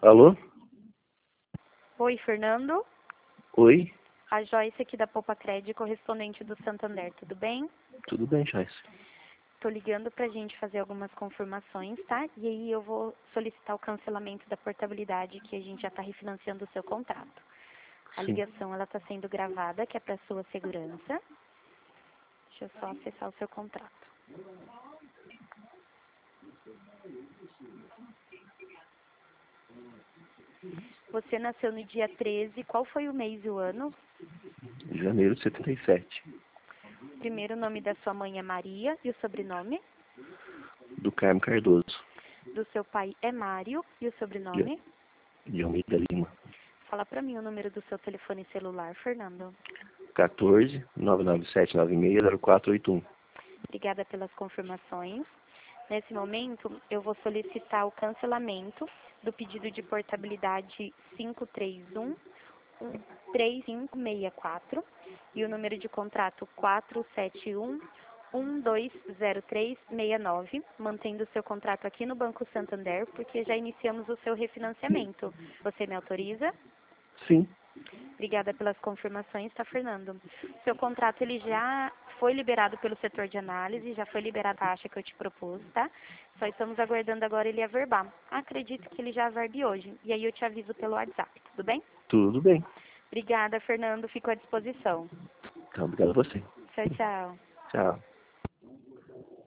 Alô? Oi, Fernando. Oi? A Joyce aqui da Poupa Cred, correspondente do Santander, tudo bem? Tudo bem, Joyce? Tô ligando pra gente fazer algumas confirmações, tá? E aí eu vou solicitar o cancelamento da portabilidade, que a gente já tá refinanciando o seu contrato. A Sim. ligação, ela tá sendo gravada, que é pra sua segurança. Deixa eu só acessar o seu contrato. Você nasceu no dia 13, qual foi o mês e o ano? Janeiro de 77. Primeiro nome da sua mãe é Maria e o sobrenome? Do Carmo Cardoso. Do seu pai é Mário e o De, sobrenome? de Almeida Lima. Fala pra mim o número do seu telefone celular, Fernando. 14 997 96 0481. Obrigada pelas confirmações. Nesse momento, eu vou solicitar o cancelamento do pedido de portabilidade 531-3564 e o número de contrato 471-120369, mantendo o seu contrato aqui no Banco Santander, porque já iniciamos o seu refinanciamento. Você me autoriza? Sim. Obrigada pelas confirmações, tá, Fernando? Seu contrato, ele já foi liberado pelo setor de análise, já foi liberada a taxa que eu te propus, tá? Só estamos aguardando agora ele averbar. Acredito que ele já averbe hoje. E aí eu te aviso pelo WhatsApp, tudo bem? Tudo bem. Obrigada, Fernando. Fico à disposição. Então, obrigado a você. Tchau, tchau. Tchau.